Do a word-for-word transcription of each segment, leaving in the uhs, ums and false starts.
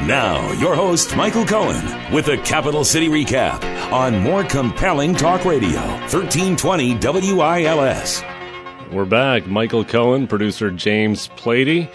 Now, your host, Michael Cohen, with a Capital City recap on more compelling talk radio, thirteen twenty W I L S. We're back. Michael Cohen, producer James Plady.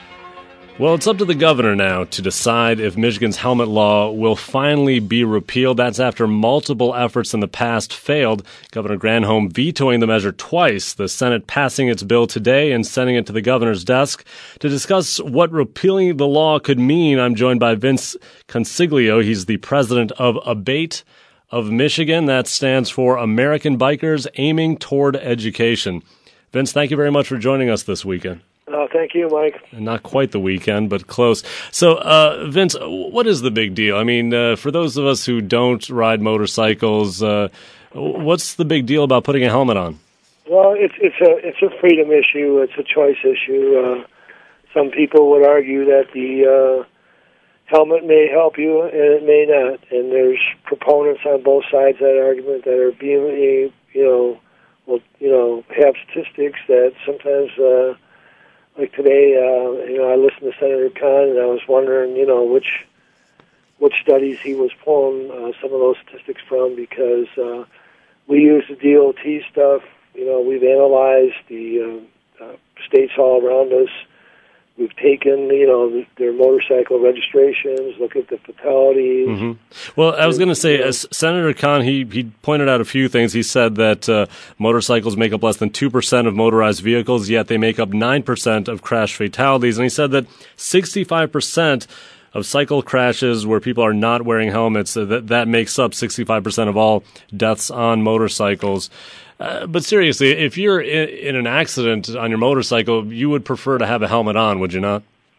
Well, it's up to the governor now to decide if Michigan's helmet law will finally be repealed. That's after multiple efforts in the past failed. Governor Granholm vetoing the measure twice, the Senate passing its bill today and sending it to the governor's desk. To discuss what repealing the law could mean, I'm joined by Vince Consiglio. He's the president of ABATE of Michigan. That stands for American Bikers Aiming Toward Education. Vince, thank you very much for joining us this weekend. Uh, thank you, Mike. Not quite the weekend, but close. So, uh, Vince, what is the big deal? I mean, uh, for those of us who don't ride motorcycles, uh, what's the big deal about putting a helmet on? Well, it's it's a it's a freedom issue. It's a choice issue. Uh, some people would argue that the uh, helmet may help you and it may not. And there's proponents on both sides of that argument that are being, you know, will you know have statistics that sometimes. Uh, Like today, uh, you know, I listened to Senator Khan, and I was wondering, you know, which which studies he was pulling uh, some of those statistics from, because uh, we use the D O T stuff. You know, we've analyzed the uh, uh, states all around us. We've taken, you know, their motorcycle registrations, look at the fatalities. Mm-hmm. Well, I was going to say, uh, Senator Khan, he, he pointed out a few things. He said that uh, motorcycles make up less than two percent of motorized vehicles, yet they make up nine percent of crash fatalities. And he said that sixty-five percent of cycle crashes where people are not wearing helmets, uh, that, that makes up sixty-five percent of all deaths on motorcycles. Uh, but seriously, if you're in, in an accident on your motorcycle, you would prefer to have a helmet on, would you not?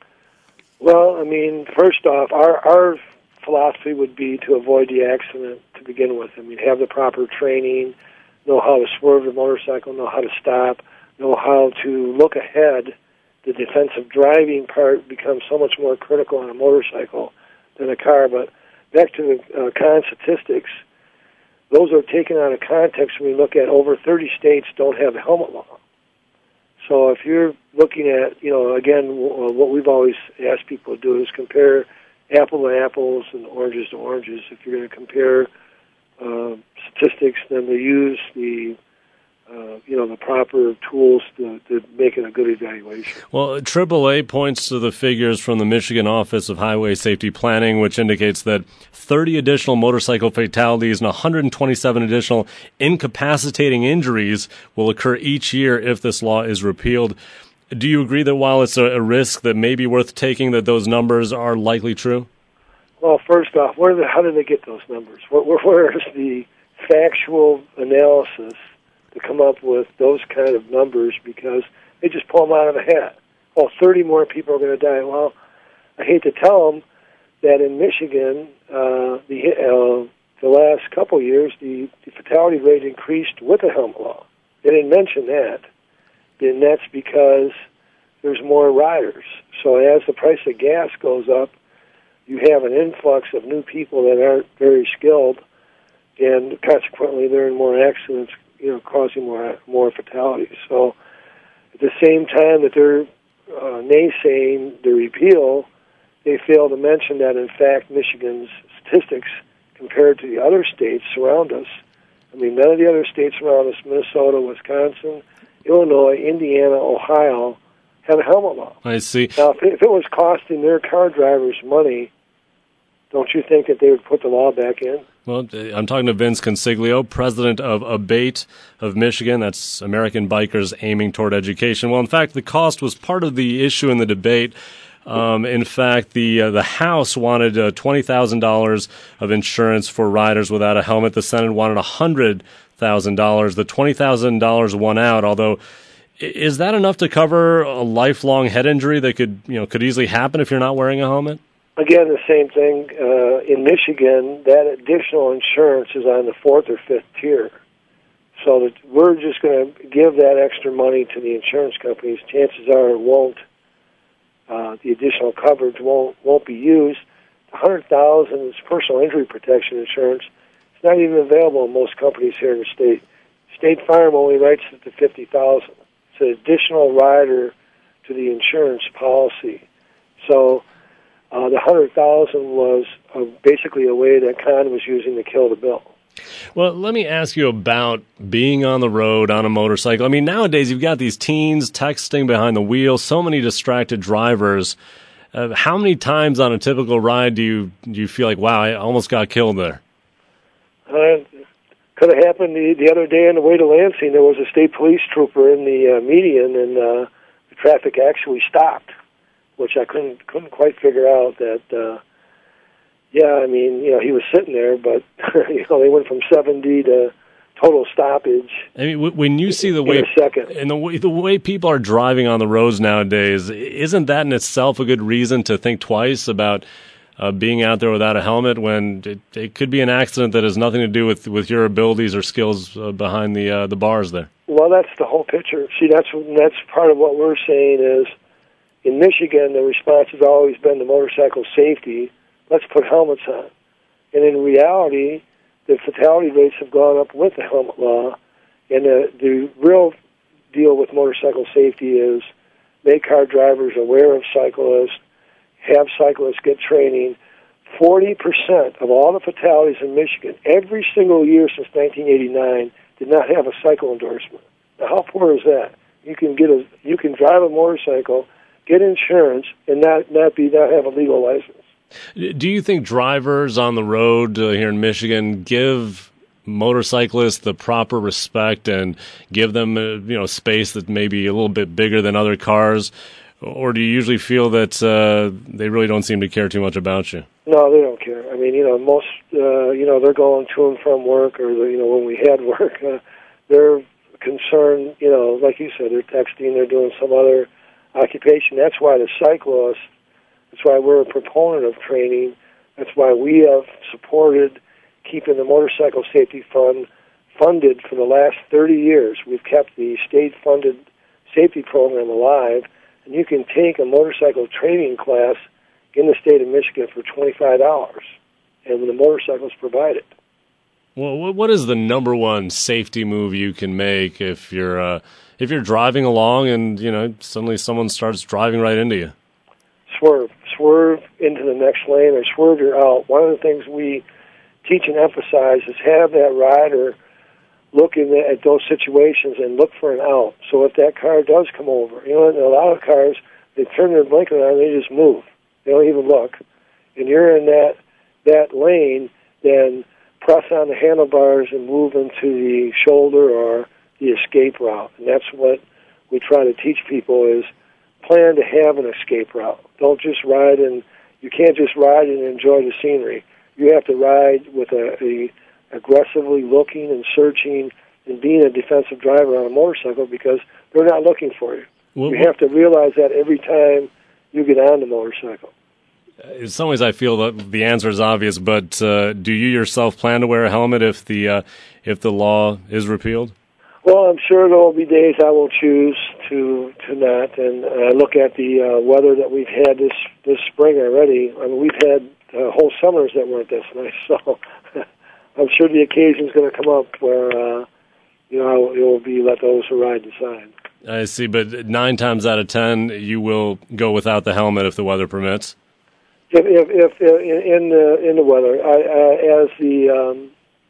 Well, I mean, first off, our our philosophy would be to avoid the accident to begin with. I mean, have the proper training, know how to swerve the motorcycle, know how to stop, know how to look ahead. The defensive driving part becomes so much more critical on a motorcycle than a car. But back to the uh, con statistics, those are taken out of context when we look at over thirty states don't have a helmet law. So if you're looking at, you know, again, w- what we've always asked people to do is compare apple to apples and oranges to oranges. If you're going to compare uh, statistics, then to use the Uh, you know, the proper tools to, to make it a good evaluation. Well, triple A points to the figures from the Michigan Office of Highway Safety Planning, which indicates that thirty additional motorcycle fatalities and one hundred twenty-seven additional incapacitating injuries will occur each year if this law is repealed. Do you agree that while it's a, a risk that may be worth taking, that those numbers are likely true? Well, first off, where the, how did they get those numbers? Where, where, where is the factual analysis to come up with those kind of numbers? Because they just pull them out of the hat. Well, thirty more people are going to die. Well, I hate to tell them that in Michigan, uh, the uh, the last couple of years, the, the fatality rate increased with the helmet law. They didn't mention that. And that's because there's more riders. So as the price of gas goes up, you have an influx of new people that aren't very skilled, and consequently they're in more accidents, you know, causing more more fatalities. So at the same time that they're uh, naysaying the repeal, they fail to mention that, in fact, Michigan's statistics compared to the other states around us, I mean, none of the other states around us, Minnesota, Wisconsin, Illinois, Indiana, Ohio, have a helmet law. I see. Now, if it, if it was costing their car drivers money, don't you think that they would put the law back in? Well, I'm talking to Vince Consiglio, president of ABATE of Michigan. That's American Bikers Aiming Toward Education. Well, in fact, the cost was part of the issue in the debate. Um, in fact, the uh, the House wanted uh, twenty thousand dollars of insurance for riders without a helmet. The Senate wanted one hundred thousand dollars. The twenty thousand dollars won out, although is that enough to cover a lifelong head injury that could, you know, could easily happen if you're not wearing a helmet? Again, the same thing. Uh, in Michigan, that additional insurance is on the fourth or fifth tier. So that we're just going to give that extra money to the insurance companies. Chances are it won't. Uh, the additional coverage won't won't be used. one hundred thousand dollars is personal injury protection insurance. It's not even available in most companies here in the state. State Farm only writes it to fifty thousand dollars. It's an additional rider to the insurance policy. So Uh, the hundred thousand was uh, basically a way that Con was using to kill the bill. Well, let me ask you about being on the road on a motorcycle. I mean, nowadays you've got these teens texting behind the wheel, so many distracted drivers. Uh, how many times on a typical ride do you do you feel like, wow, I almost got killed there? Uh, could have happened the, the other day on the way to Lansing. There was a state police trooper in the uh, median, and uh, the traffic actually stopped, which I couldn't couldn't quite figure out that. Uh, Yeah, I mean, you know, he was sitting there, but, you know, they went from seventy to total stoppage. I mean, w- when you see the way, in a second. and the way, the way people are driving on the roads nowadays, isn't that in itself a good reason to think twice about uh, being out there without a helmet when it, it could be an accident that has nothing to do with, with your abilities or skills uh, behind the uh, the bars there? Well, that's the whole picture. See, that's that's part of what we're saying is, in Michigan, the response has always been the motorcycle safety. Let's put helmets on. And in reality, the fatality rates have gone up with the helmet law. And the, the real deal with motorcycle safety is make car drivers aware of cyclists, have cyclists get training. forty percent of all the fatalities in Michigan, every single year since nineteen eighty-nine, did not have a cycle endorsement. Now, how poor is that? You can get a, you can drive a motorcycle, get insurance, and not, not be not have a legal license. Do you think drivers on the road uh, here in Michigan give motorcyclists the proper respect and give them, uh, you know, space that may be a little bit bigger than other cars? Or do you usually feel that uh, they really don't seem to care too much about you? No, they don't care. I mean, you know, most, uh, you know, they're going to and from work, or, you know, when we had work, uh, they're concerned, you know, like you said, they're texting, they're doing some other occupation. That's why the cyclists, that's why we're a proponent of training. That's why we have supported keeping the Motorcycle Safety Fund funded for the last thirty years. We've kept the state-funded safety program alive, and you can take a motorcycle training class in the state of Michigan for twenty-five dollars, and the motorcycle's provided. Well, what is the number one safety move you can make if you're uh, if you're driving along and, you know, suddenly someone starts driving right into you? Swerve. Swerve into the next lane or swerve your out. One of the things we teach and emphasize is have that rider look in the, at those situations and look for an out. So if that car does come over, you know, in a lot of cars, they turn their blinker on and they just move. They don't even look. And you're in that, that lane, then press on the handlebars and move into the shoulder or the escape route. And that's what we try to teach people is plan to have an escape route. Don't just ride and you can't just ride and enjoy the scenery. You have to ride with a, a aggressively looking and searching and being a defensive driver on a motorcycle because they're not looking for you. Well, you have to realize that every time you get on the motorcycle. In some ways, I feel that the answer is obvious, but uh, do you yourself plan to wear a helmet if the uh, if the law is repealed? Well, I'm sure there will be days I will choose to to not. And I look at the uh, weather that we've had this this spring already. I mean, we've had uh, whole summers that weren't this nice. So I'm sure the occasion's going to come up where uh, you know it will be let those who ride decide. I see, but nine times out of ten, you will go without the helmet if the weather permits. If, if, if in the in the weather, I, uh, as the um,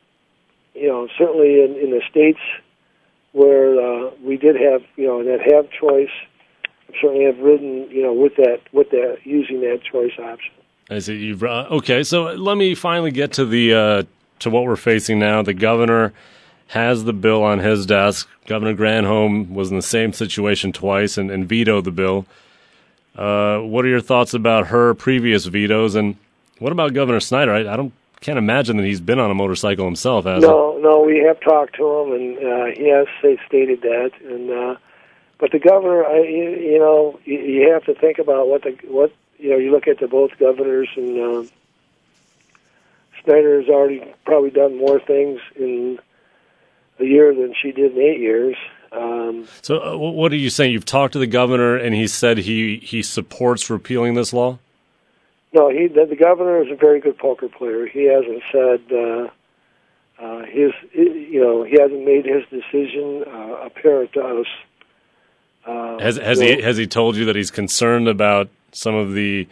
you know, certainly in, in the states where uh, we did have, you know, that have choice, I certainly have ridden, you know, with that with that using that choice option. I see. You've uh, okay. So let me finally get to the uh, to what we're facing now. The governor has the bill on his desk. Governor Granholm was in the same situation twice and, and vetoed the bill. Uh, what are your thoughts about her previous vetoes, and what about Governor Snyder? I, I don't can't imagine that he's been on a motorcycle himself, has No, he? no, we have talked to him, and uh, he has say, stated that. And uh, but the governor, I, you, you know, you, you have to think about what the what you know. You look at the both governors, and uh, Snyder has already probably done more things in a year than she did in eight years. Um, so uh, what are you saying? You've talked to the governor, and he said he, he supports repealing this law? No, he the, the governor is a very good poker player. He hasn't said uh, uh, his, you know, he hasn't made his decision uh, apparent to us. Uh, has has so, he has he told you that he's concerned about some of the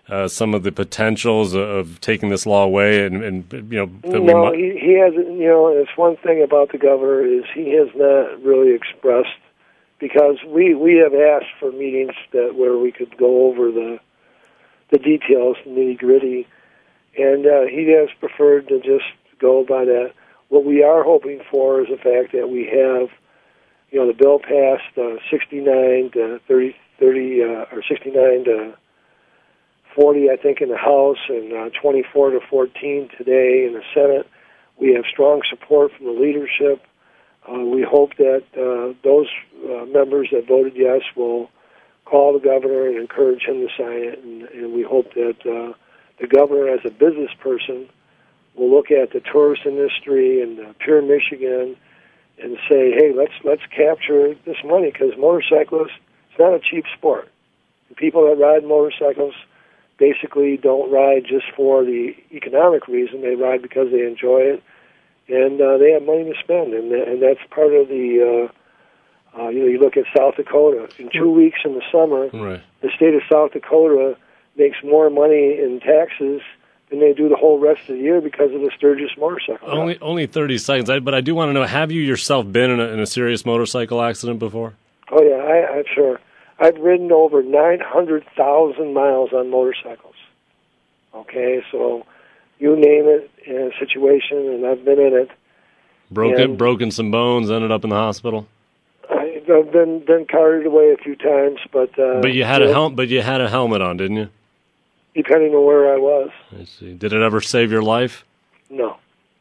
uh, some of the potentials of taking this law away, and, and you know, that we no, might... he, he hasn't. You know, it's one thing about the governor is he has not really expressed, because we we have asked for meetings that where we could go over the the details, the nitty gritty, and uh, he has preferred to just go by that. What we are hoping for is the fact that we have, you know, the bill passed uh, sixty-nine to thirty, thirty uh, or sixty-nine to forty, I think, in the House, and uh, twenty-four to fourteen today in the Senate. We have strong support from the leadership. Uh, we hope that uh, those uh, members that voted yes will call the governor and encourage him to sign it, and, and we hope that uh, the governor, as a business person, will look at the tourist industry and uh, Pure Michigan and say, hey, let's let's capture this money, because motorcyclists, it's not a cheap sport. The people that ride motorcycles basically don't ride just for the economic reason. They ride because they enjoy it, and uh, they have money to spend, and and that's part of the, uh, uh, you know, you look at South Dakota. In two weeks in the summer, Right. the state of South Dakota makes more money in taxes than they do the whole rest of the year because of the Sturgis motorcycle. Only only thirty seconds, I, but I do want to know, have you yourself been in a, in a serious motorcycle accident before? Oh, yeah, I, I'm sure. I've ridden over nine hundred thousand miles on motorcycles. Okay, so you name it in a situation, and I've been in it. Broken And broken some bones, ended up in the hospital? I- I've been, been carried away a few times, but... Uh, But you had a hel- but you had a helmet on, didn't you? Depending on where I was, I see. Did it ever save your life? no.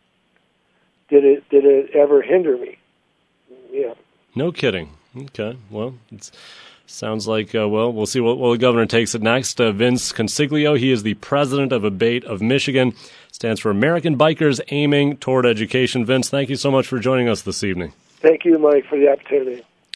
Did it, did it ever hinder me? Yeah. No kidding. Okay, well, it sounds like, uh, well, we'll see what, well, the governor takes it next. Uh, Vince Consiglio, he is the president of ABATE of Michigan, stands for American Bikers Aiming Toward Education. Vince, thank you so much for joining us this evening. Thank you, Mike, for the opportunity.